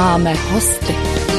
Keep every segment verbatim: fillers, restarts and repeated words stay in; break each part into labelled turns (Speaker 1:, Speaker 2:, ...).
Speaker 1: máme hosty.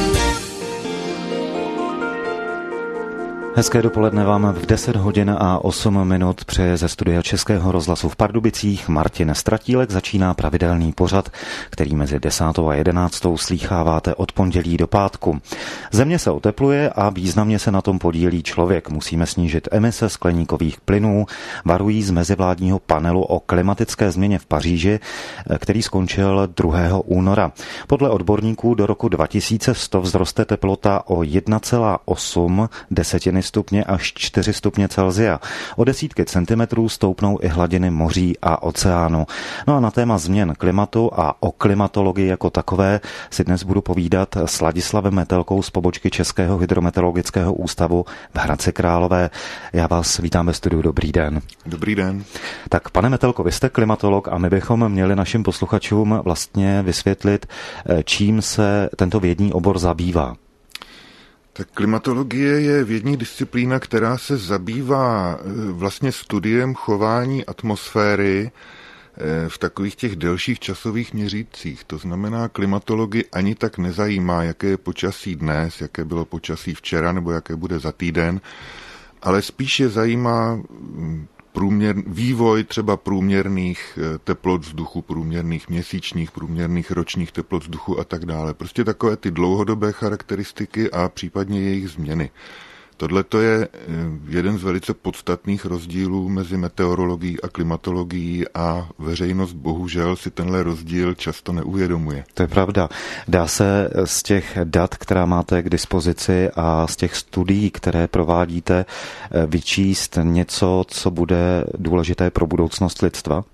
Speaker 2: Hezké dopoledne vám v deset hodin a osm minut přeje ze studia Českého rozhlasu v Pardubicích Martin Stratílek. Začíná pravidelný pořad, který mezi desátou a jedenáctou slýcháváte od pondělí do pátku. Země se otepluje a významně se na tom podílí člověk. Musíme snížit emise skleníkových plynů, varují z mezivládního panelu o klimatické změně v Paříži, který skončil druhého února. Podle odborníků do roku dva tisíce sto vzroste teplota o jedna celá osm desetiny stupně až čtyři stupně Celsia. O desítky centimetrů stoupnou i hladiny moří a oceánu. No a na téma změn klimatu a o klimatologii jako takové si dnes budu povídat s Ladislavem Metelkou z pobočky Českého hydrometeorologického ústavu v Hradci Králové. Já vás vítám ve studiu. Dobrý den.
Speaker 3: Dobrý den.
Speaker 2: Tak pane Metelko, vy jste klimatolog a my bychom měli našim posluchačům vlastně vysvětlit, čím se tento vědní obor zabývá.
Speaker 3: Tak klimatologie je vědní disciplína, která se zabývá vlastně studiem chování atmosféry v takových těch delších časových měřících. To znamená, klimatologii ani tak nezajímá, jaké je počasí dnes, jaké bylo počasí včera nebo jaké bude za týden, ale spíše zajímá průměr, vývoj třeba průměrných teplot vzduchu, průměrných měsíčních, průměrných ročních teplot vzduchu a tak dále. Prostě takové ty dlouhodobé charakteristiky a případně jejich změny. Tohle to je jeden z velice podstatných rozdílů mezi meteorologií a klimatologií a veřejnost bohužel si tenhle rozdíl často neuvědomuje.
Speaker 2: To je pravda. Dá se z těch dat, která máte k dispozici a z těch studií, které provádíte, vyčíst něco, co bude důležité pro budoucnost lidstva?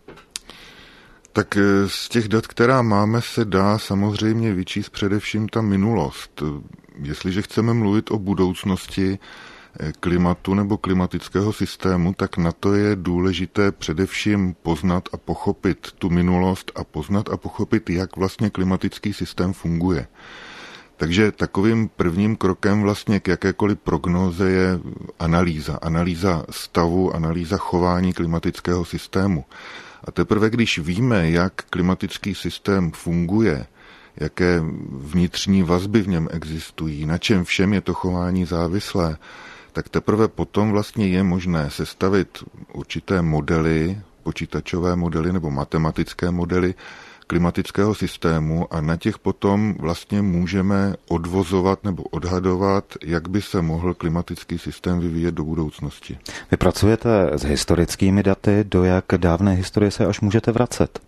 Speaker 3: Tak z těch dat, která máme, se dá samozřejmě vyčíst především ta minulost. Jestliže chceme mluvit o budoucnosti klimatu nebo klimatického systému, tak na to je důležité především poznat a pochopit tu minulost a poznat a pochopit, jak vlastně klimatický systém funguje. Takže takovým prvním krokem vlastně k jakékoliv prognóze je analýza. Analýza stavu, analýza chování klimatického systému. A teprve když víme, jak klimatický systém funguje, jaké vnitřní vazby v něm existují, na čem všem je to chování závislé, tak teprve potom vlastně je možné sestavit určité modely, počítačové modely nebo matematické modely klimatického systému a na těch potom vlastně můžeme odvozovat nebo odhadovat, jak by se mohl klimatický systém vyvíjet do budoucnosti.
Speaker 2: Vy pracujete s historickými daty, do jak dávné historie se až můžete vracet?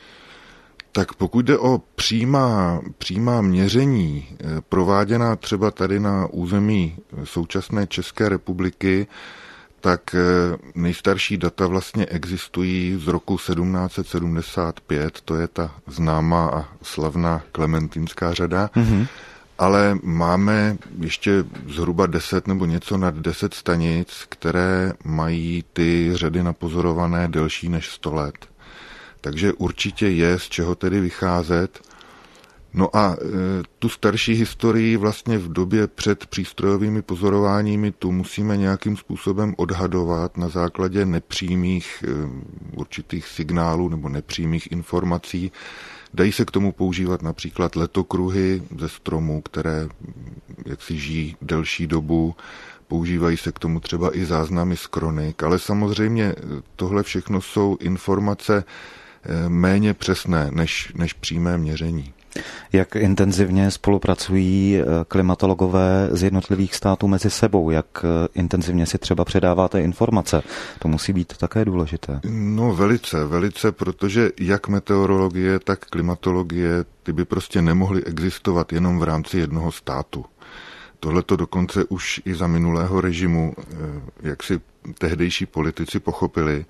Speaker 3: Tak pokud jde o přímá, přímá měření, prováděná třeba tady na území současné České republiky, tak nejstarší data vlastně existují z roku sedmnáct set sedmdesát pět, to je ta známá a slavná Klementinská řada, mm-hmm. ale máme ještě zhruba deset nebo něco nad deset stanic, které mají ty řady napozorované delší než sto let. Takže určitě je z čeho tedy vycházet. No a e, tu starší historii vlastně v době před přístrojovými pozorováními tu musíme nějakým způsobem odhadovat na základě nepřímých e, určitých signálů nebo nepřímých informací. Dají se k tomu používat například letokruhy ze stromů, které jaksi žijí delší dobu. Používají se k tomu třeba i záznamy z kronik, ale samozřejmě tohle všechno jsou informace méně přesné než, než přímé měření.
Speaker 2: Jak intenzivně spolupracují klimatologové z jednotlivých států mezi sebou? Jak intenzivně si třeba předáváte informace? To musí být také důležité.
Speaker 3: No velice, velice, protože jak meteorologie, tak klimatologie, ty by prostě nemohly existovat jenom v rámci jednoho státu. Tohle to dokonce už i za minulého režimu, jak si tehdejší politici pochopili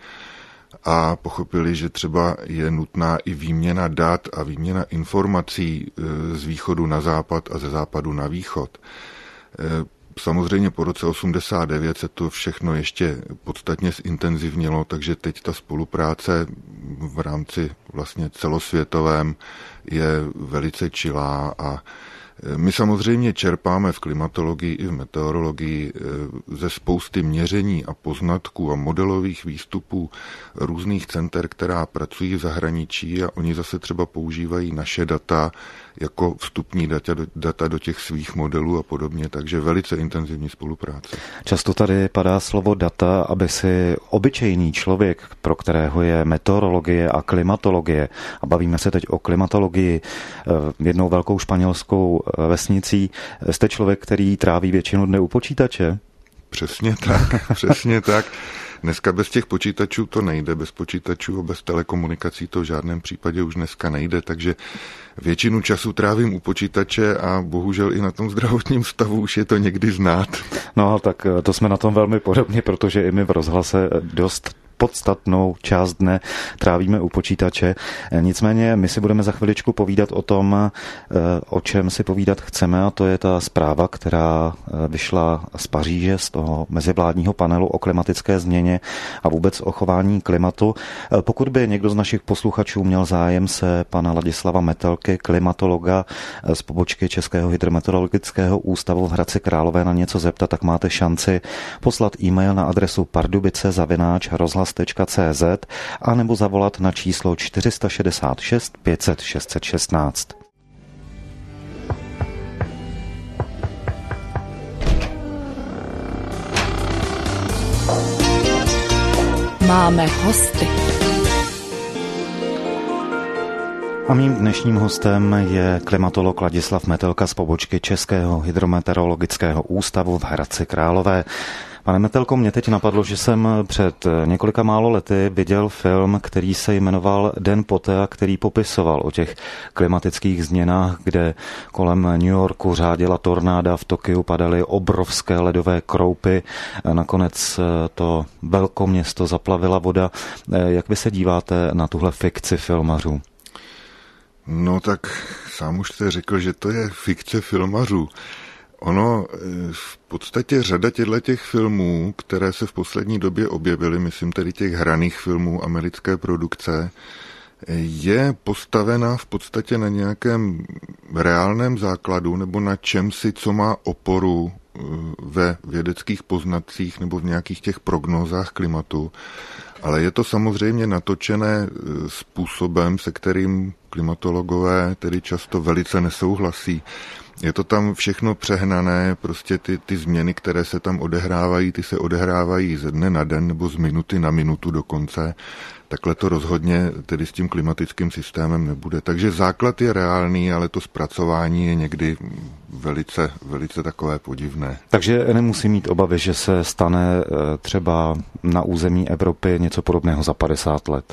Speaker 3: a pochopili, že třeba je nutná i výměna dat a výměna informací z východu na západ a ze západu na východ. Samozřejmě po roce osmdesát devět se to všechno ještě podstatně zintenzivnilo, takže teď ta spolupráce v rámci vlastně celosvětovém je velice čilá a my samozřejmě čerpáme v klimatologii i v meteorologii ze spousty měření a poznatků a modelových výstupů různých center, která pracují v zahraničí a oni zase třeba používají naše data jako vstupní data do, data do těch svých modelů a podobně, takže velice intenzivní spolupráce.
Speaker 2: Často tady padá slovo data, aby si obyčejný člověk, pro kterého je meteorologie a klimatologie, a bavíme se teď o klimatologii jednou velkou španělskou vesnicí, jste člověk, který tráví většinu dne u počítače?
Speaker 3: Přesně tak, přesně tak. Dneska bez těch počítačů to nejde, bez počítačů a bez telekomunikací to v žádném případě už dneska nejde, takže většinu času trávím u počítače a bohužel i na tom zdravotním stavu už je to někdy znát.
Speaker 2: No tak to jsme na tom velmi podobně, protože i my v rozhlase dost podstatnou část dne trávíme u počítače. Nicméně my si budeme za chviličku povídat o tom, o čem si povídat chceme, a to je ta zpráva, která vyšla z Paříže, z toho mezivládního panelu o klimatické změně a vůbec o chování klimatu. Pokud by někdo z našich posluchačů měl zájem se pana Ladislava Metelky, klimatologa z pobočky Českého hydrometeorologického ústavu v Hradci Králové, na něco zeptat, tak máte šanci poslat e-mail na adresu pardubice zavináč rozhlas tečka cé zet a nebo zavolat na číslo čtyři šest šest pět set šest set šestnáct.
Speaker 1: Máme hosty.
Speaker 2: A mým dnešním hostem je klimatolog Ladislav Metelka z pobočky Českého hydrometeorologického ústavu v Hradci Králové. Pane Metelko, mě teď napadlo, že jsem před několika málo lety viděl film, který se jmenoval Den poté a který popisoval o těch klimatických změnách, kde kolem New Yorku řádila tornáda, v Tokiu padaly obrovské ledové kroupy, nakonec to velkoměsto zaplavila voda. Jak vy se díváte na tuhle fikci filmařů?
Speaker 3: No tak sám už jste řekl, že to je fikce filmařů. Ono v podstatě řada těch filmů, které se v poslední době objevily, myslím tedy těch hraných filmů americké produkce, je postavena v podstatě na nějakém reálném základu nebo na čemsi, co má oporu ve vědeckých poznatcích nebo v nějakých těch prognózách klimatu. Ale je to samozřejmě natočené způsobem, se kterým klimatologové tedy často velice nesouhlasí. Je to tam všechno přehnané, prostě ty, ty změny, které se tam odehrávají, ty se odehrávají ze dne na den nebo z minuty na minutu dokonce. Takhle to rozhodně tedy s tím klimatickým systémem nebude. Takže základ je reálný, ale to zpracování je někdy velice, velice takové podivné.
Speaker 2: Takže nemusí mít obavy, že se stane třeba na území Evropy něco podobného za padesát let?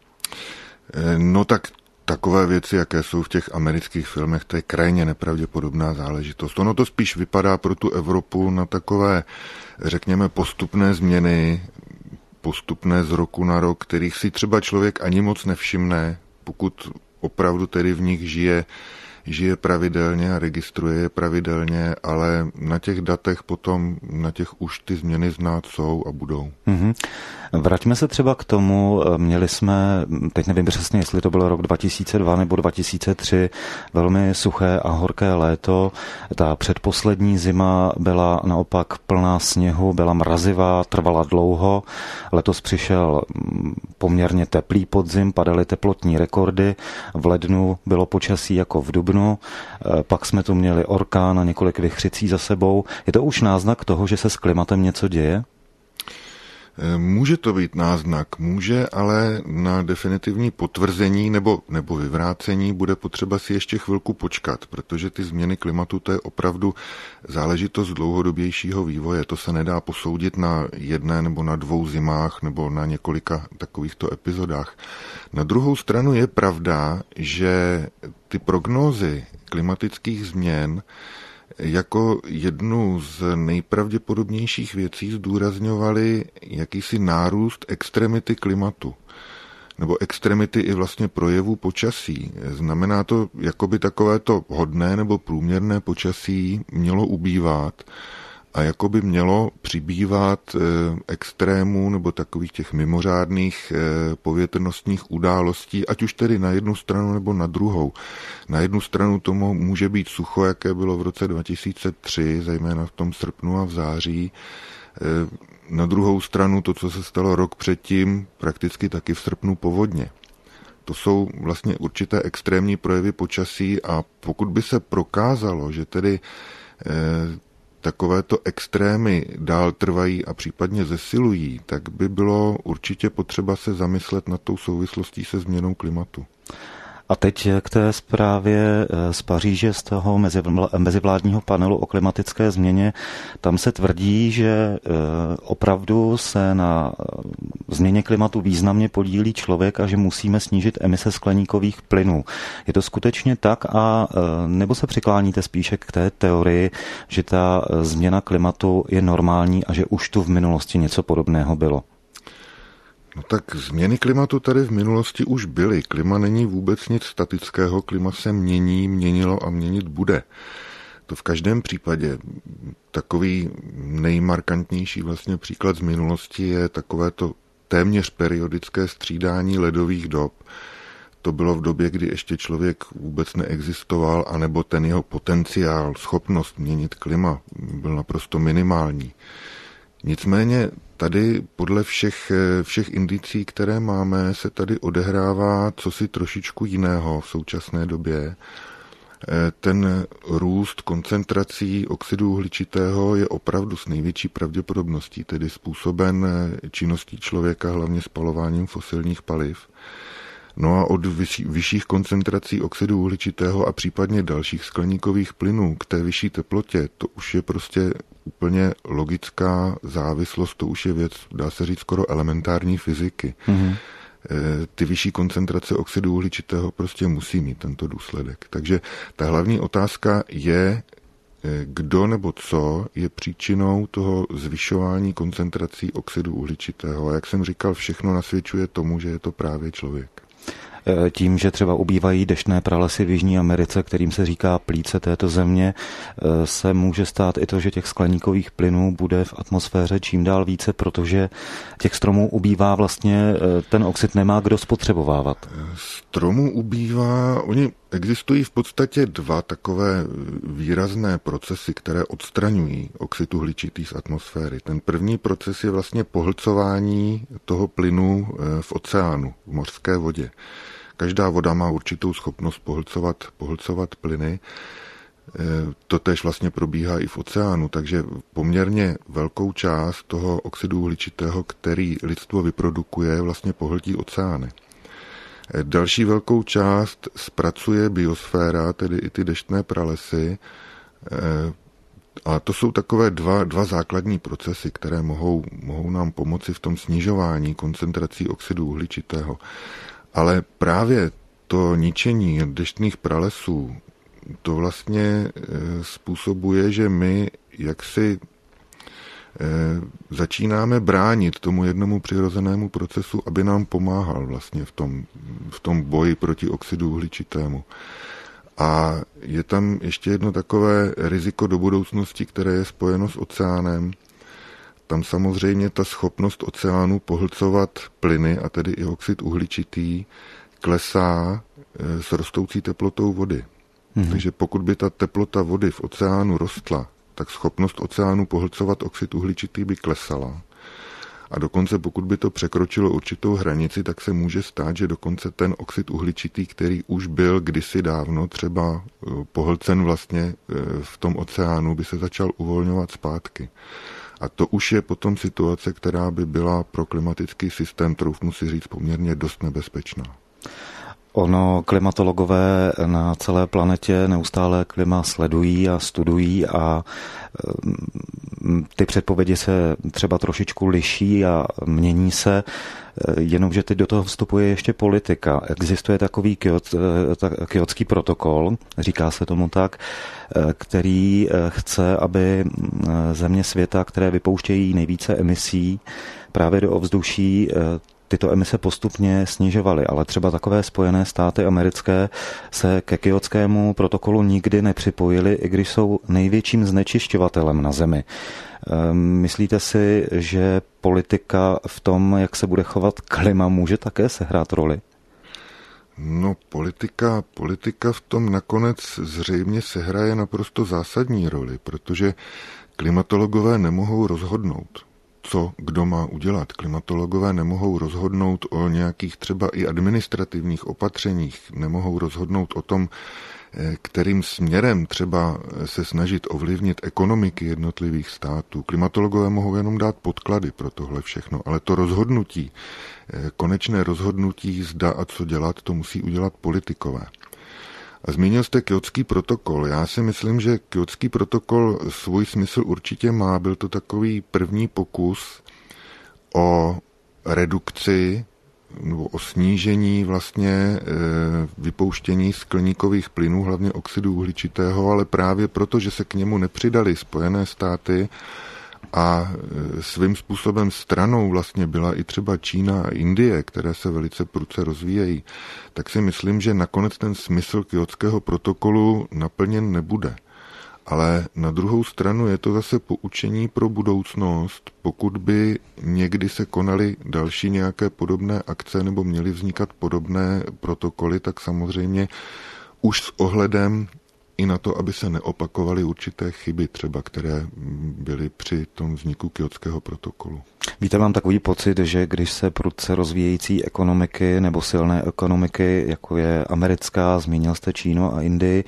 Speaker 3: No tak takové věci, jaké jsou v těch amerických filmech, to je krajně nepravděpodobná záležitost. Ono to spíš vypadá pro tu Evropu na takové, řekněme, postupné změny, postupné z roku na rok, kterých si třeba člověk ani moc nevšimne, pokud opravdu tedy v nich žije, žije pravidelně a registruje je pravidelně, ale na těch datech potom, na těch už ty změny znát jsou a budou.
Speaker 2: Mm-hmm. Vraťme se třeba k tomu, měli jsme, teď nevím přesně, jestli to byl rok dva tisíce dva nebo dva tisíce tři, velmi suché a horké léto. Ta předposlední zima byla naopak plná sněhu, byla mrazivá, trvala dlouho. Letos přišel poměrně teplý podzim, padaly teplotní rekordy. V lednu bylo počasí jako v dubnu, pak jsme tu měli orkán a několik vichřicí za sebou. Je to už náznak toho, že se s klimatem něco děje?
Speaker 3: Může to být náznak, může, ale na definitivní potvrzení nebo, nebo vyvrácení bude potřeba si ještě chvilku počkat, protože ty změny klimatu, to je opravdu záležitost dlouhodobějšího vývoje. To se nedá posoudit na jedné nebo na dvou zimách nebo na několika takovýchto epizodách. Na druhou stranu je pravda, že ty prognózy klimatických změn jako jednu z nejpravděpodobnějších věcí zdůrazňovali jakýsi nárůst extremity klimatu. Nebo extremity i vlastně projevů počasí. Znamená to, jakoby takovéto hodné nebo průměrné počasí mělo ubývat a jakoby mělo přibývat extrémů nebo takových těch mimořádných povětrnostních událostí, ať už tedy na jednu stranu nebo na druhou. Na jednu stranu tomu může být sucho, jaké bylo v roce dva tisíce tři, zejména v tom srpnu a v září. Na druhou stranu to, co se stalo rok předtím, prakticky taky v srpnu povodně. To jsou vlastně určité extrémní projevy počasí a pokud by se prokázalo, že tedy eh, takovéto extrémy dál trvají a případně zesilují, tak by bylo určitě potřeba se zamyslet nad tou souvislostí se změnou klimatu.
Speaker 2: A teď k té zprávě z Paříže z toho mezivládního panelu o klimatické změně. Tam se tvrdí, že opravdu se na změně klimatu významně podílí člověk a že musíme snížit emise skleníkových plynů. Je to skutečně tak a nebo se přikláníte spíše k té teorii, že ta změna klimatu je normální a že už tu v minulosti něco podobného bylo?
Speaker 3: No tak změny klimatu tady v minulosti už byly. Klima není vůbec nic statického, klima se mění, měnilo a měnit bude. To v každém případě. Takový nejmarkantnější vlastně příklad z minulosti je takovéto téměř periodické střídání ledových dob. To bylo v době, kdy ještě člověk vůbec neexistoval, anebo ten jeho potenciál, schopnost měnit klima byl naprosto minimální. Nicméně tady podle všech, všech indicí, které máme, se tady odehrává cosi trošičku jiného v současné době. Ten růst koncentrací oxidu uhličitého je opravdu s největší pravděpodobností, tedy způsoben činností člověka, hlavně spalováním fosilních paliv. No a od vyšší, vyšších koncentrací oxidu uhličitého a případně dalších skleníkových plynů k té vyšší teplotě, to už je prostě úplně logická závislost, to už je věc, dá se říct, skoro elementární fyziky. Mm-hmm. Ty vyšší koncentrace oxidu uhličitého prostě musí mít tento důsledek. Takže ta hlavní otázka je, kdo nebo co je příčinou toho zvyšování koncentrací oxidu uhličitého. A jak jsem říkal, všechno nasvědčuje tomu, že je to právě člověk.
Speaker 2: Tím, že třeba ubývají deštné pralesy v Jižní Americe, kterým se říká plíce této země, se může stát i to, že těch skleníkových plynů bude v atmosféře čím dál více, protože těch stromů ubývá vlastně, ten oxid nemá kdo spotřebovávat.
Speaker 3: Stromů ubývá, oni existují v podstatě dva takové výrazné procesy, které odstraňují oxid uhličitý z atmosféry. Ten první proces je vlastně pohlcování toho plynu v oceánu, v mořské vodě. Každá voda má určitou schopnost pohlcovat, pohlcovat plyny. Totéž vlastně probíhá i v oceánu, takže poměrně velkou část toho oxidu uhličitého, který lidstvo vyprodukuje, vlastně pohltí oceány. Další velkou část zpracuje biosféra, tedy i ty deštné pralesy. A to jsou takové dva, dva základní procesy, které mohou, mohou nám pomoci v tom snižování koncentrací oxidu uhličitého. Ale právě to ničení deštných pralesů, to vlastně způsobuje, že my jaksi začínáme bránit tomu jednomu přirozenému procesu, aby nám pomáhal vlastně v tom, v tom boji proti oxidu uhličitému. A je tam ještě jedno takové riziko do budoucnosti, které je spojeno s oceánem. Tam samozřejmě ta schopnost oceánu pohlcovat plyny, a tedy i oxid uhličitý, klesá s rostoucí teplotou vody. Mhm. Takže pokud by ta teplota vody v oceánu rostla, tak schopnost oceánu pohlcovat oxid uhličitý by klesala. A dokonce pokud by to překročilo určitou hranici, tak se může stát, že dokonce ten oxid uhličitý, který už byl kdysi dávno třeba pohlcen vlastně v tom oceánu, by se začal uvolňovat zpátky. A to už je potom situace, která by byla pro klimatický systém, troufnu si říct, poměrně dost nebezpečná.
Speaker 2: Ono, klimatologové na celé planetě neustále klima sledují a studují a ty předpovědi se třeba trošičku liší a mění se, jenomže teď do toho vstupuje ještě politika. Existuje takový kyot, kyotský protokol, říká se tomu tak, který chce, aby země světa, které vypouštějí nejvíce emisí právě do ovzduší, tyto emise postupně snižovaly, ale třeba takové Spojené státy americké se ke kyotskému protokolu nikdy nepřipojily, i když jsou největším znečišťovatelem na Zemi. Myslíte si, že politika v tom, jak se bude chovat klima, může také sehrát roli?
Speaker 3: No, politika, politika v tom nakonec zřejmě sehraje naprosto zásadní roli, protože klimatologové nemohou rozhodnout. co kdo má udělat. Klimatologové nemohou rozhodnout o nějakých třeba i administrativních opatřeních, nemohou rozhodnout o tom, kterým směrem třeba se snažit ovlivnit ekonomiky jednotlivých států. Klimatologové mohou jenom dát podklady pro tohle všechno, ale to rozhodnutí, konečné rozhodnutí zda a co dělat, to musí udělat politikové. A zmínil jste Kjótský protokol. Já si myslím, že Kjótský protokol svůj smysl určitě má. Byl to takový první pokus o redukci nebo o snížení vlastně vypouštění skleníkových plynů, hlavně oxidu uhličitého, ale právě proto, že se k němu nepřidali Spojené státy a svým způsobem stranou vlastně byla i třeba Čína a Indie, které se velice prudce rozvíjejí, tak si myslím, že nakonec ten smysl Kjótského protokolu naplněn nebude. Ale na druhou stranu je to zase poučení pro budoucnost, pokud by někdy se konaly další nějaké podobné akce nebo měly vznikat podobné protokoly, tak samozřejmě už s ohledem i na to, aby se neopakovaly určité chyby třeba, které byly při tom vzniku Kjótského protokolu.
Speaker 2: Víte, mám takový pocit, že když se prudce rozvíjející ekonomiky nebo silné ekonomiky, jako je americká, zmínil jste Čínu a Indii,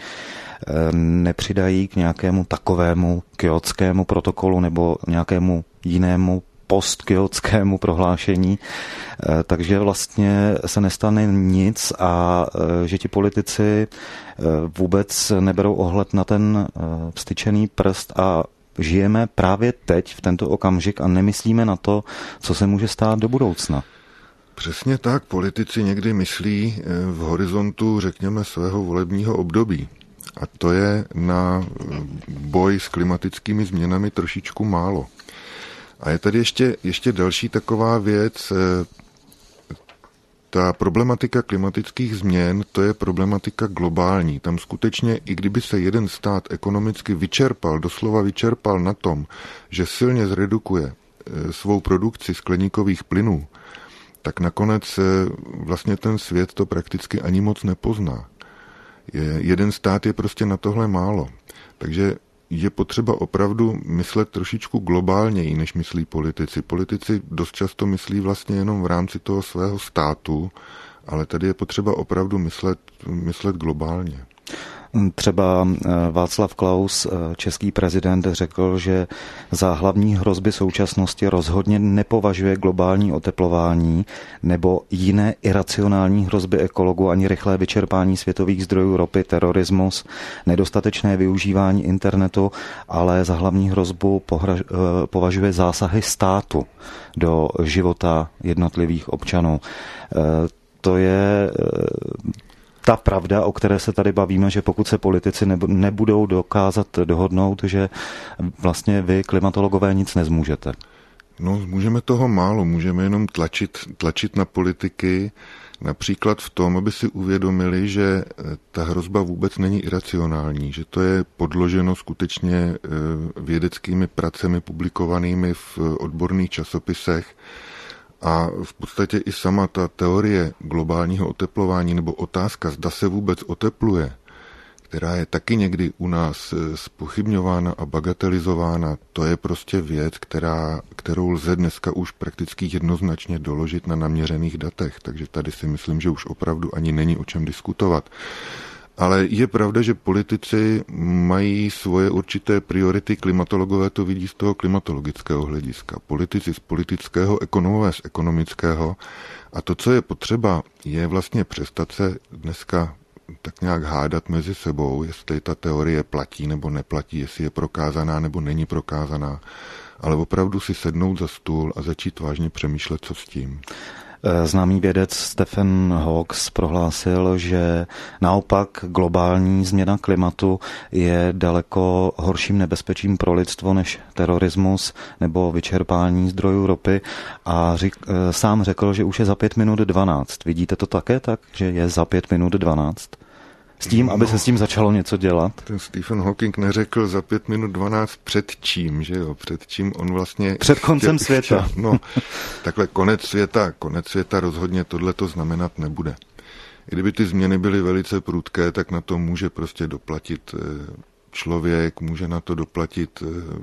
Speaker 2: nepřidají k nějakému takovému Kjótskému protokolu nebo nějakému jinému postkjótskému prohlášení, takže vlastně se nestane nic a že ti politici vůbec neberou ohled na ten vztyčený prst a žijeme právě teď v tento okamžik a nemyslíme na to, co se může stát do budoucna.
Speaker 3: Přesně tak, politici někdy myslí v horizontu, řekněme, svého volebního období. A to je na boj s klimatickými změnami trošičku málo. A je tady ještě, ještě další taková věc. Ta problematika klimatických změn, to je problematika globální. Tam skutečně, i kdyby se jeden stát ekonomicky vyčerpal, doslova vyčerpal na tom, že silně zredukuje svou produkci skleníkových plynů, tak nakonec vlastně ten svět to prakticky ani moc nepozná. Je, jeden stát je prostě na tohle málo. Takže je potřeba opravdu myslet trošičku globálněji, než myslí politici. Politici dost často myslí vlastně jenom v rámci toho svého státu, ale tady je potřeba opravdu myslet, myslet globálně.
Speaker 2: Třeba Václav Klaus, český prezident, řekl, že za hlavní hrozby současnosti rozhodně nepovažuje globální oteplování nebo jiné iracionální hrozby ekologů ani rychlé vyčerpání světových zdrojů ropy, terorismus, nedostatečné využívání internetu, ale za hlavní hrozbu považuje zásahy státu do života jednotlivých občanů. To je ta pravda, o které se tady bavíme, že pokud se politici nebudou dokázat dohodnout, že vlastně vy, klimatologové, nic nezmůžete.
Speaker 3: No, můžeme toho málo, můžeme jenom tlačit, tlačit na politiky, například v tom, aby si uvědomili, že ta hrozba vůbec není iracionální, že to je podloženo skutečně vědeckými pracemi publikovanými v odborných časopisech. A v podstatě i sama ta teorie globálního oteplování nebo otázka, zda se vůbec otepluje, která je taky někdy u nás zpochybňována a bagatelizována, to je prostě věc, která, kterou lze dneska už prakticky jednoznačně doložit na naměřených datech. Takže tady si myslím, že už opravdu ani není o čem diskutovat. Ale je pravda, že politici mají svoje určité priority, klimatologové to vidí z toho klimatologického hlediska, politici z politického, ekonomové z ekonomického. A to, co je potřeba, je vlastně přestat se dneska tak nějak hádat mezi sebou, jestli ta teorie platí nebo neplatí, jestli je prokázaná nebo není prokázaná, ale opravdu si sednout za stůl a začít vážně přemýšlet, co s tím.
Speaker 2: Známý vědec Stephen Hawking prohlásil, že naopak globální změna klimatu je daleko horším nebezpečím pro lidstvo než terorismus nebo vyčerpání zdrojů ropy a řík, sám řekl, že už je za pět minut dvanáct. Vidíte to také tak, že je za pět minut dvanáct? S tím, no, aby se s tím začalo něco dělat?
Speaker 3: Ten Stephen Hawking neřekl za pět minut dvanáct před čím, že jo? Před čím on vlastně...
Speaker 2: Před koncem chtěl, světa.
Speaker 3: Chtěl, no, takhle konec světa, konec světa rozhodně tohleto znamenat nebude. I kdyby ty změny byly velice prudké, tak na to může prostě doplatit člověk, může na to doplatit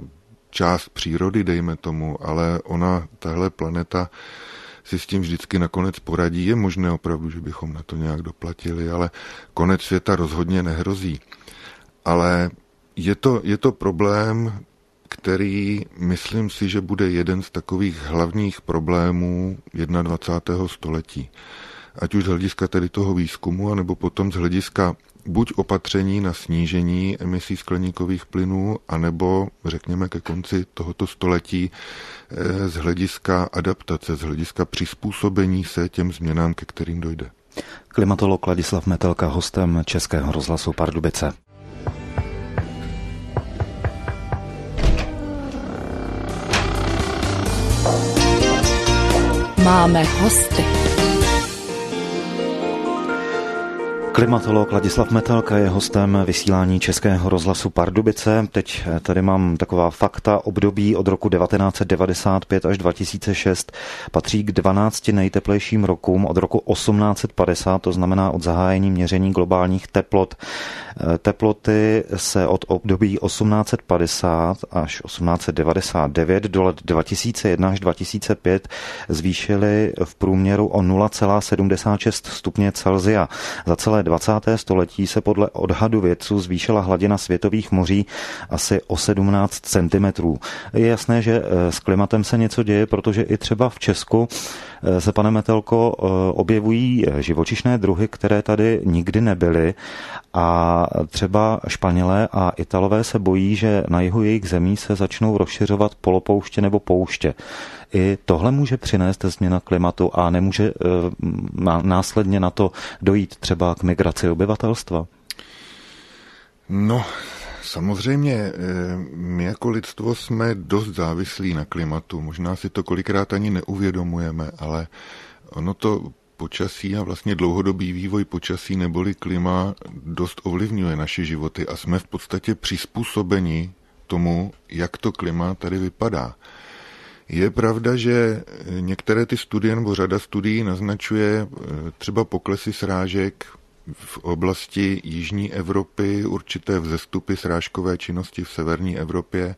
Speaker 3: část přírody, dejme tomu, ale ona, tahle planeta, si s tím vždycky nakonec poradí. Je možné opravdu, že bychom na to nějak doplatili, ale konec světa rozhodně nehrozí. Ale je to, je to problém, který myslím si, že bude jeden z takových hlavních problémů dvacátého prvního století. Ať už z hlediska tedy toho výzkumu, anebo potom z hlediska buď opatření na snížení emisí skleníkových plynů, anebo řekněme ke konci tohoto století z hlediska adaptace, z hlediska přizpůsobení se těm změnám, ke kterým dojde.
Speaker 2: Klimatolog Ladislav Metelka, hostem Českého rozhlasu Pardubice.
Speaker 1: Máme hosty.
Speaker 2: Klimatolog Ladislav Metelka je hostem vysílání Českého rozhlasu Pardubice. Teď tady mám taková fakta. Období od roku devatenáct set devadesát pět až dva tisíce šest patří k dvanácti nejteplejším rokům od roku osmnáct set padesát, to znamená od zahájení měření globálních teplot. Teploty se od období osmnáct set padesát až osmnáct set devadesát devět do let dva tisíce jedna až dva tisíce pět zvýšily v průměru o nula celá sedmdesát šest stupně Celsia. Za celé dvacáté století se podle odhadu vědců zvýšila hladina světových moří asi o sedmnáct centimetrů. Je jasné, že s klimatem se něco děje, protože i třeba v Česku se, pane Metelko, objevují živočišné druhy, které tady nikdy nebyly, a třeba Španělé a Italové se bojí, že na jihu jejich zemí se začnou rozšiřovat polopouště nebo pouště. I tohle může přinést změna klimatu a nemůže následně na to dojít třeba k migraci obyvatelstva?
Speaker 3: No, samozřejmě, my jako lidstvo jsme dost závislí na klimatu. Možná si to kolikrát ani neuvědomujeme, ale ono to počasí a vlastně dlouhodobý vývoj počasí neboli klima dost ovlivňuje naše životy a jsme v podstatě přizpůsobeni tomu, jak to klima tady vypadá. Je pravda, že některé ty studie nebo řada studií naznačuje třeba poklesy srážek v oblasti jižní Evropy, určité vzestupy srážkové činnosti v severní Evropě.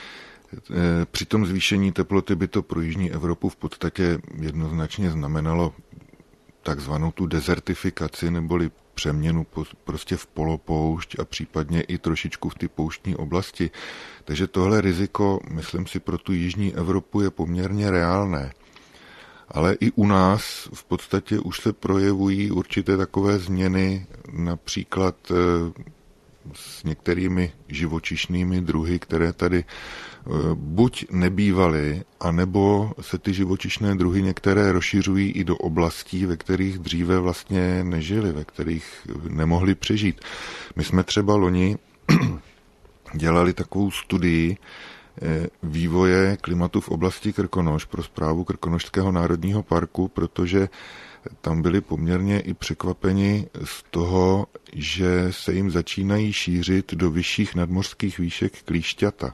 Speaker 3: Při tom zvýšení teploty by to pro jižní Evropu v podstatě jednoznačně znamenalo takzvanou tu dezertifikaci neboli přeměnu prostě v polopoušť a případně i trošičku v ty pouštní oblasti. Takže tohle riziko, myslím si, pro tu jižní Evropu je poměrně reálné. Ale i u nás v podstatě už se projevují určité takové změny, například s některými živočišnými druhy, které tady buď nebývaly, anebo se ty živočišné druhy některé rozšiřují i do oblastí, ve kterých dříve vlastně nežili, ve kterých nemohli přežít. My jsme třeba loni dělali takovou studii vývoje klimatu v oblasti Krkonoš pro správu Krkonošského národního parku, protože tam byli poměrně i překvapeni z toho, že se jim začínají šířit do vyšších nadmořských výšek klíšťata.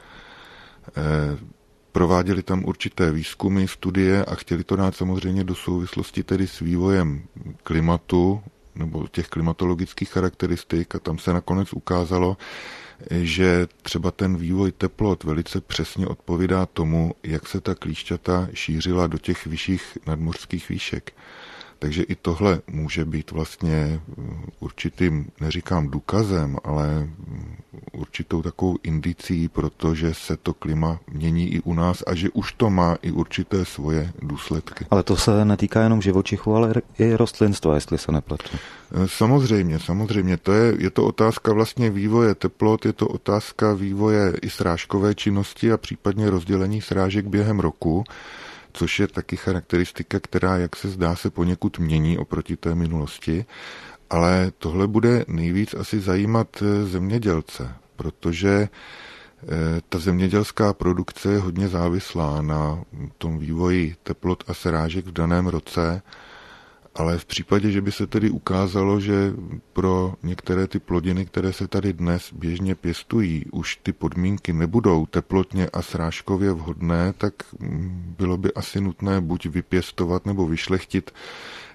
Speaker 3: Prováděli tam určité výzkumy, studie a chtěli to dát samozřejmě do souvislosti tedy s vývojem klimatu nebo těch klimatologických charakteristik a tam se nakonec ukázalo, že třeba ten vývoj teplot velice přesně odpovídá tomu, jak se ta klíšťata šířila do těch vyšších nadmořských výšek. Takže i tohle může být vlastně určitým, neříkám důkazem, ale určitou takovou indicí, protože se to klima mění i u nás a že už to má i určité svoje důsledky.
Speaker 2: Ale to se netýká jenom živočichů, ale i rostlinstva, jestli se nepletu.
Speaker 3: Samozřejmě, samozřejmě. To je, je to otázka vlastně vývoje teplot, je to otázka vývoje i srážkové činnosti a případně rozdělení srážek během roku, což je taky charakteristika, která, jak se zdá, se poněkud mění oproti té minulosti. Ale tohle bude nejvíc asi zajímat zemědělce, protože ta zemědělská produkce je hodně závislá na tom vývoji teplot a srážek v daném roce, ale v případě, že by se tedy ukázalo, že pro některé ty plodiny, které se tady dnes běžně pěstují, už ty podmínky nebudou teplotně a srážkově vhodné, tak bylo by asi nutné buď vypěstovat nebo vyšlechtit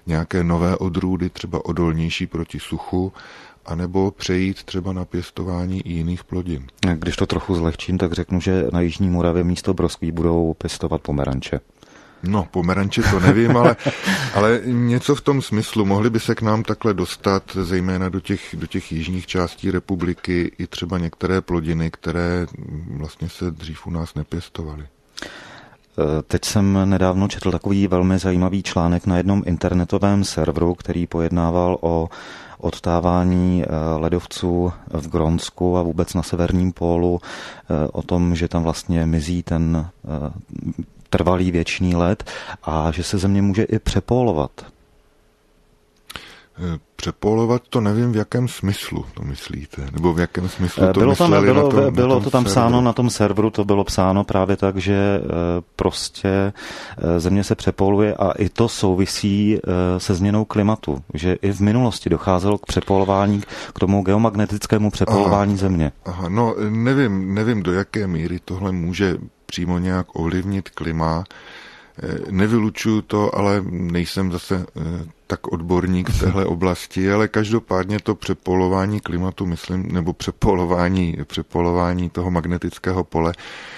Speaker 3: nějaké nové odrůdy, třeba odolnější proti suchu, anebo přejít třeba na pěstování i jiných plodin.
Speaker 2: Když to trochu zlehčím, tak řeknu, že na Jižní Moravě místo broskví budou pěstovat pomeranče.
Speaker 3: No, pomeranče to nevím, ale, ale něco v tom smyslu. Mohli by se k nám takhle dostat, zejména do těch, do těch jižních částí republiky, i třeba některé plodiny, které vlastně se dřív u nás nepěstovaly.
Speaker 2: Teď jsem nedávno četl takový velmi zajímavý článek na jednom internetovém serveru, který pojednával o odtávání ledovců v Grónsku a vůbec na severním pólu, o tom, že tam vlastně mizí ten trvalý věčný led a že se země může i přepólovat.
Speaker 3: Přepólovat to nevím, v jakém smyslu to myslíte, nebo v jakém smyslu to
Speaker 2: bylo
Speaker 3: mysleli
Speaker 2: tam, bylo,
Speaker 3: na tom,
Speaker 2: bylo
Speaker 3: na tom
Speaker 2: to tam
Speaker 3: serveru.
Speaker 2: psáno na tom serveru, to bylo psáno právě tak, že prostě země se přepoluje a i to souvisí se změnou klimatu, že i v minulosti docházelo k přepolování, k tomu geomagnetickému přepolování aha, země. Aha,
Speaker 3: no nevím, nevím, do jaké míry tohle může přímo nějak ovlivnit klima. Nevylučuju to, ale nejsem zase tak odborník v téhle oblasti, ale každopádně to přepolování klimatu, myslím, nebo přepolování, přepolování toho magnetického pole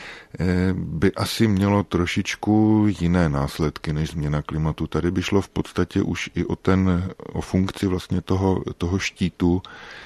Speaker 3: by asi mělo trošičku jiné následky než změna klimatu. Tady by šlo v podstatě už i o ten, o funkci vlastně toho, toho štítu,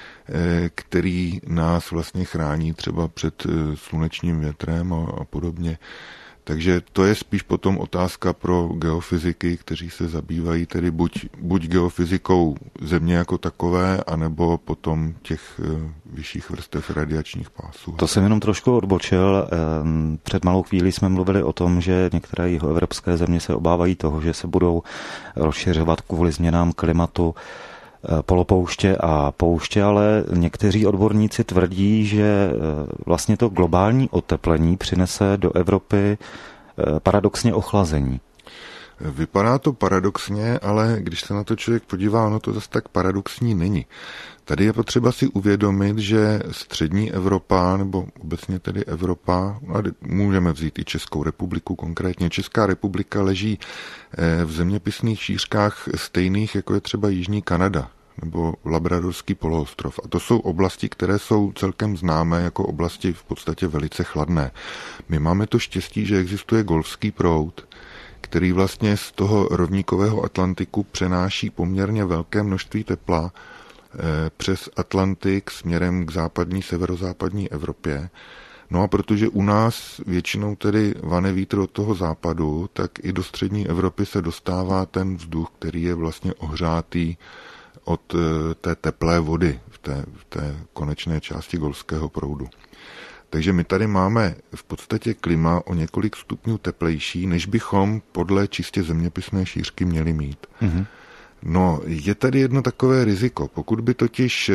Speaker 3: který nás vlastně chrání třeba před slunečním větrem a, a podobně. Takže to je spíš potom otázka pro geofyziky, kteří se zabývají tedy buď, buď geofyzikou země jako takové, anebo potom těch vyšších vrstev radiačních pásů.
Speaker 2: To jsem jenom trošku odbočil. Před malou chvílí jsme mluvili o tom, že některé jihoevropské země se obávají toho, že se budou rozšiřovat kvůli změnám klimatu polopouště a pouště, ale někteří odborníci tvrdí, že vlastně to globální oteplení přinese do Evropy paradoxně ochlazení.
Speaker 3: Vypadá to paradoxně, ale když se na to člověk podívá, ono to zase tak paradoxní není. Tady je potřeba si uvědomit, že střední Evropa, nebo obecně tedy Evropa, můžeme vzít i Českou republiku konkrétně. Česká republika leží v zeměpisných šířkách stejných, jako je třeba Jižní Kanada nebo Labradorský poloostrov. A to jsou oblasti, které jsou celkem známé jako oblasti v podstatě velice chladné. My máme to štěstí, že existuje golfský proud, který vlastně z toho rovníkového Atlantiku přenáší poměrně velké množství tepla přes Atlantik směrem k západní, severozápadní Evropě. No a protože u nás většinou tedy vane vítr od toho západu, tak i do střední Evropy se dostává ten vzduch, který je vlastně ohřátý od té teplé vody v té, v té konečné části golfského proudu. Takže my tady máme v podstatě klima o několik stupňů teplejší, než bychom podle čistě zeměpisné šířky měli mít. Mm-hmm. No, je tady jedno takové riziko. Pokud by totiž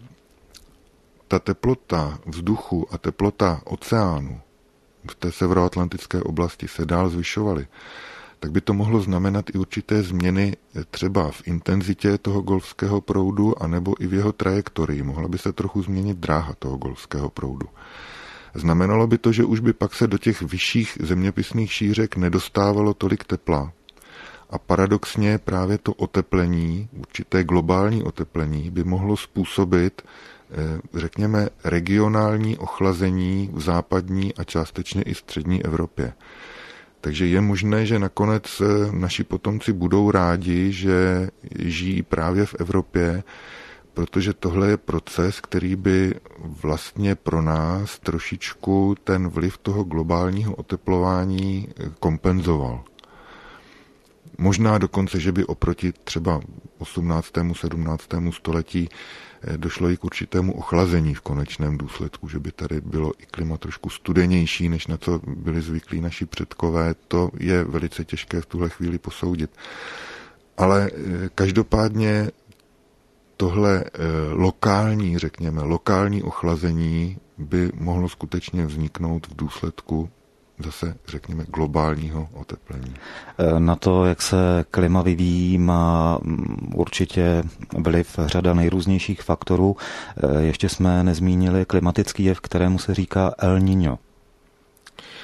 Speaker 3: ta teplota vzduchu a teplota oceánu v té severoatlantické oblasti se dál zvyšovaly, tak by to mohlo znamenat i určité změny třeba v intenzitě toho golfského proudu anebo i v jeho trajektorii. Mohla by se trochu změnit dráha toho golfského proudu. Znamenalo by to, že už by pak se do těch vyšších zeměpisných šířek nedostávalo tolik tepla. A paradoxně právě to oteplení, určité globální oteplení, by mohlo způsobit, řekněme, regionální ochlazení v západní a částečně i střední Evropě. Takže je možné, že nakonec naši potomci budou rádi, že žijí právě v Evropě, protože tohle je proces, který by vlastně pro nás trošičku ten vliv toho globálního oteplování kompenzoval. Možná dokonce, že by oproti třeba osmnáctému sedmnáctému století došlo i k určitému ochlazení v konečném důsledku, že by tady bylo i klima trošku studenější, než na co byli zvyklí naši předkové. To je velice těžké v tuhle chvíli posoudit. Ale každopádně tohle lokální, řekněme, lokální ochlazení by mohlo skutečně vzniknout v důsledku zase, řekněme, globálního oteplení.
Speaker 2: Na to, jak se klima vyvíjí, má určitě vliv řada nejrůznějších faktorů. Ještě jsme nezmínili klimatický jev, kterému se říká El Niño.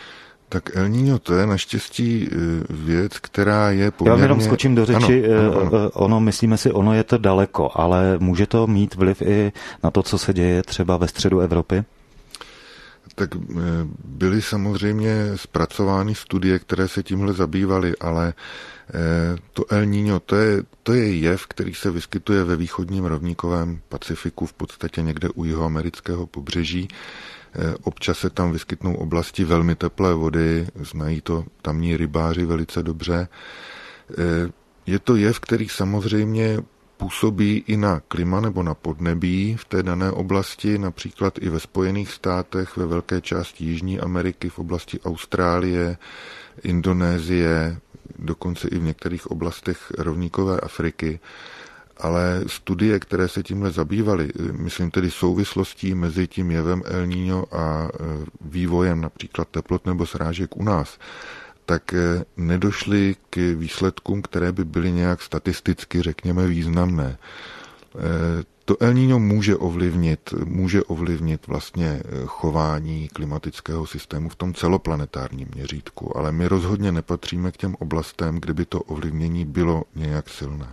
Speaker 3: Tak El Niño, to je naštěstí věc, která je poměrně...
Speaker 2: Já jenom skočím do řeči,
Speaker 3: ano, ano, ano.
Speaker 2: ono, myslíme si, ono je to daleko, ale může to mít vliv i na to, co se děje třeba ve středu Evropy?
Speaker 3: Tak byly samozřejmě zpracovány studie, které se tímhle zabývaly, ale to El Niño, to je, to je jev, který se vyskytuje ve východním rovníkovém Pacifiku, v podstatě někde u jihoamerického pobřeží. Občas se tam vyskytnou oblasti velmi teplé vody, znají to tamní rybáři velice dobře. Je to jev, který samozřejmě působí i na klima nebo na podnebí v té dané oblasti, například i ve Spojených státech, ve velké části Jižní Ameriky, v oblasti Austrálie, Indonésie, dokonce i v některých oblastech rovníkové Afriky. Ale studie, které se tímhle zabývaly, myslím tedy souvislostí mezi tím jevem El Niño a vývojem například teplot nebo srážek u nás, tak nedošly k výsledkům, které by byly nějak statisticky, řekněme, významné. To El Niño může ovlivnit, může ovlivnit vlastně chování klimatického systému v tom celoplanetárním měřítku, ale my rozhodně nepatříme k těm oblastem, kde by to ovlivnění bylo nějak silné.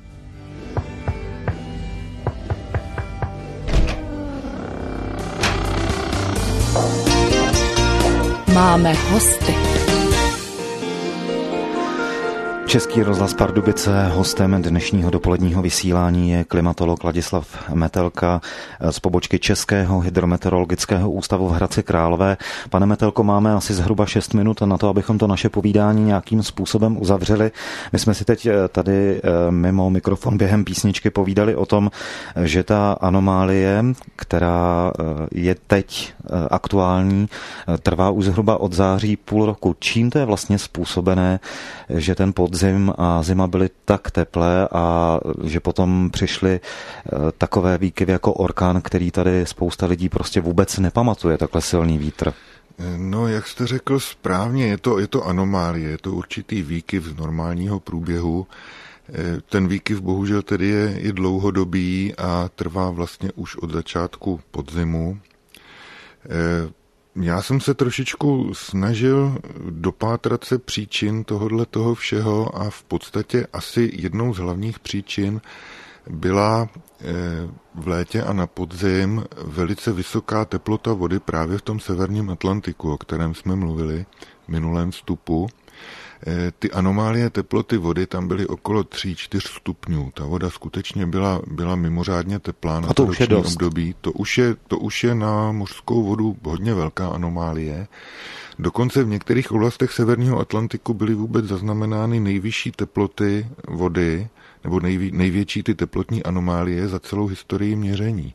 Speaker 1: Máme hosty.
Speaker 2: Český rozhlas Pardubice, hostem dnešního dopoledního vysílání je klimatolog Ladislav Metelka z pobočky Českého hydrometeorologického ústavu v Hradci Králové. Pane Metelko, máme asi zhruba šest minut na to, abychom to naše povídání nějakým způsobem uzavřeli. My jsme si teď tady mimo mikrofon během písničky povídali o tom, že ta anomálie, která je teď aktuální, trvá už zhruba od září půl roku. Čím to je vlastně způsobené, že ten podzim Zim a zima byly tak teplé a že potom přišly takové výkyvy jako orkán, který tady spousta lidí prostě vůbec nepamatuje, takhle silný vítr?
Speaker 3: No, jak jste řekl správně, je to, je to anomálie, je to určitý výkyv z normálního průběhu. Ten výkyv bohužel tedy je, je dlouhodobý a trvá vlastně už od začátku podzimu. Já jsem se trošičku snažil dopátrat se příčin tohodle toho všeho a v podstatě asi jednou z hlavních příčin byla v létě a na podzim velice vysoká teplota vody právě v tom severním Atlantiku, o kterém jsme mluvili v minulém vstupu. Ty anomálie teploty vody tam byly okolo tři čtyři stupňů. Ta voda skutečně byla, byla mimořádně teplá na to roční období. To už, je, to už je na mořskou vodu hodně velká anomálie. Dokonce v některých oblastech severního Atlantiku byly vůbec zaznamenány nejvyšší teploty vody, nebo nejvě, největší ty teplotní anomálie za celou historii měření.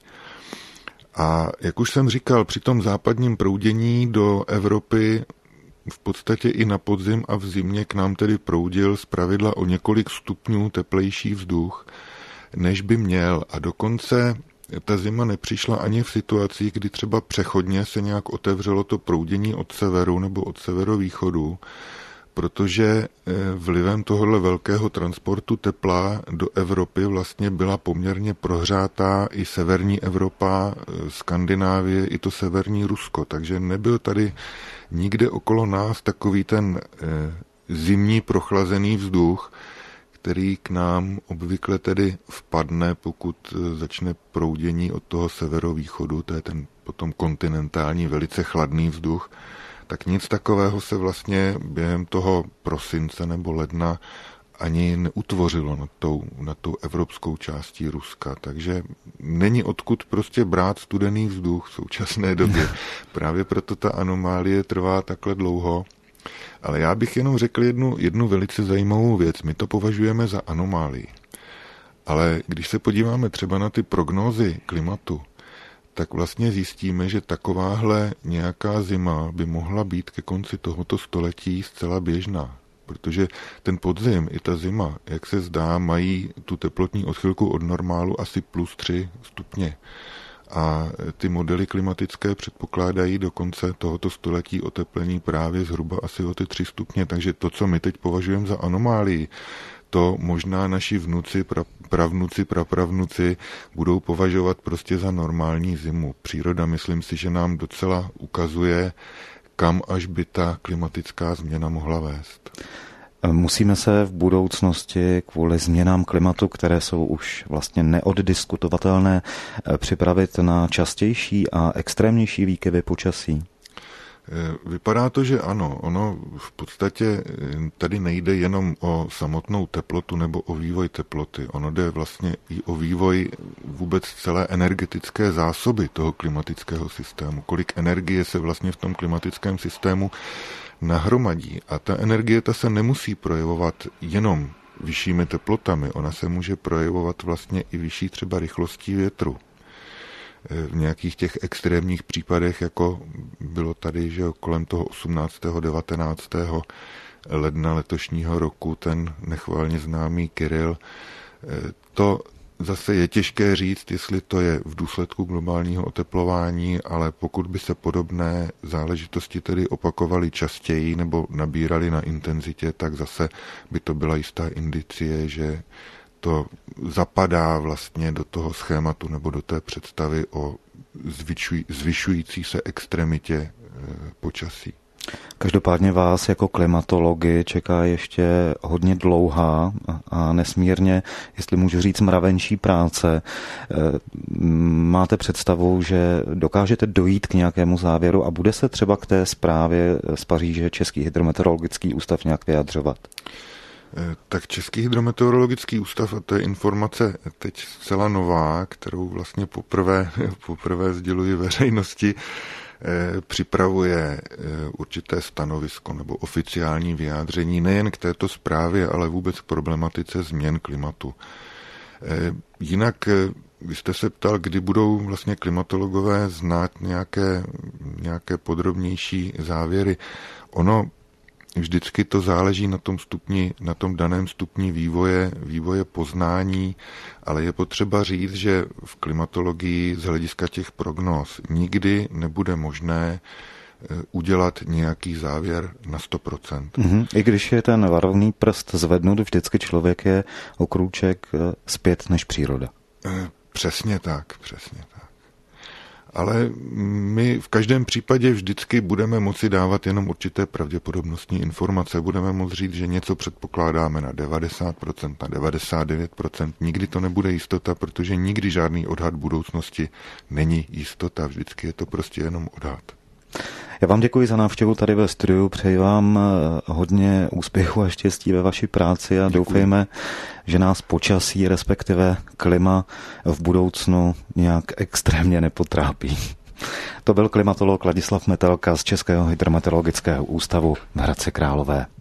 Speaker 3: A jak už jsem říkal, při tom západním proudění do Evropy v podstatě i na podzim a v zimě k nám tedy proudil zpravidla o několik stupňů teplejší vzduch, než by měl. A dokonce ta zima nepřišla ani v situacích, kdy třeba přechodně se nějak otevřelo to proudění od severu nebo od severovýchodu, protože vlivem tohohle velkého transportu tepla do Evropy vlastně byla poměrně prohřátá i severní Evropa, Skandinávie, i to severní Rusko. Takže nebyl tady nikde okolo nás takový ten zimní prochlazený vzduch, který k nám obvykle tedy vpadne, pokud začne proudění od toho severovýchodu, to je ten potom kontinentální, velice chladný vzduch, tak nic takového se vlastně během toho prosince nebo ledna ani neutvořilo nad tou, nad tou evropskou částí Ruska. Takže není odkud prostě brát studený vzduch v současné době. Právě proto ta anomálie trvá takhle dlouho. Ale já bych jenom řekl jednu, jednu velice zajímavou věc. My to považujeme za anomálii. Ale když se podíváme třeba na ty prognózy klimatu, tak vlastně zjistíme, že takováhle nějaká zima by mohla být ke konci tohoto století zcela běžná. Protože ten podzim i ta zima, jak se zdá, mají tu teplotní odchylku od normálu asi plus tři stupně. A ty modely klimatické předpokládají do konce tohoto století oteplení právě zhruba asi o ty tři stupně. Takže to, co my teď považujeme za anomálii, to možná naši vnuci, pra, pravnuci, prapravnuci budou považovat prostě za normální zimu. Příroda, myslím si, že nám docela ukazuje, kam až by ta klimatická změna mohla vést.
Speaker 2: Musíme se v budoucnosti kvůli změnám klimatu, které jsou už vlastně neoddiskutovatelné, připravit na častější a extrémnější výkyvy počasí?
Speaker 3: Vypadá to, že ano. Ono v podstatě tady nejde jenom o samotnou teplotu nebo o vývoj teploty. Ono jde vlastně i o vývoj vůbec celé energetické zásoby toho klimatického systému. Kolik energie se vlastně v tom klimatickém systému nahromadí. A ta energie ta se nemusí projevovat jenom vyššími teplotami. Ona se může projevovat vlastně i vyšší třeba rychlostí větru. V nějakých těch extrémních případech, jako bylo tady, že kolem toho osmnáctého devatenáctého ledna letošního roku, ten nechvalně známý Kirill, to zase je těžké říct, jestli to je v důsledku globálního oteplování, ale pokud by se podobné záležitosti tedy opakovaly častěji nebo nabíraly na intenzitě, tak zase by to byla jistá indicie, že to zapadá vlastně do toho schématu nebo do té představy o zvyšuj, zvyšující se extremitě e, počasí.
Speaker 2: Každopádně vás jako klimatology čeká ještě hodně dlouhá a nesmírně, jestli můžu říct, mravenčí práce. Máte představu, že dokážete dojít k nějakému závěru a bude se třeba k té zprávě z Paříže Český hydrometeorologický ústav nějak vyjadřovat?
Speaker 3: Tak Český hydrometeorologický ústav, a to je informace teď zcela nová, kterou vlastně poprvé, poprvé sděluji veřejnosti, připravuje určité stanovisko nebo oficiální vyjádření nejen k této zprávě, ale vůbec k problematice změn klimatu. Jinak vy jste se ptal, kdy budou vlastně klimatologové znát nějaké, nějaké podrobnější závěry. Ono vždycky to záleží na tom stupni, na tom daném stupni vývoje, vývoje poznání, ale je potřeba říct, že v klimatologii z hlediska těch prognóz nikdy nebude možné udělat nějaký závěr na sto procent.
Speaker 2: Mm-hmm. I když je ten varovný prst zvednut, vždycky člověk je o krůček zpět než příroda.
Speaker 3: Přesně tak, přesně tak. Ale my v každém případě vždycky budeme moci dávat jenom určité pravděpodobnostní informace. Budeme moci říct, že něco předpokládáme na devadesát procent, na devadesát devět procent. Nikdy to nebude jistota, protože nikdy žádný odhad budoucnosti není jistota. Vždycky je to prostě jenom odhad.
Speaker 2: Já vám děkuji za návštěvu tady ve studiu, přeji vám hodně úspěchu a štěstí ve vaší práci a děkuji. Doufejme, že nás počasí, respektive klima v budoucnu nějak extrémně nepotrápí. To byl klimatolog Ladislav Metelka z Českého hydrometeorologického ústavu v Hradci Králové.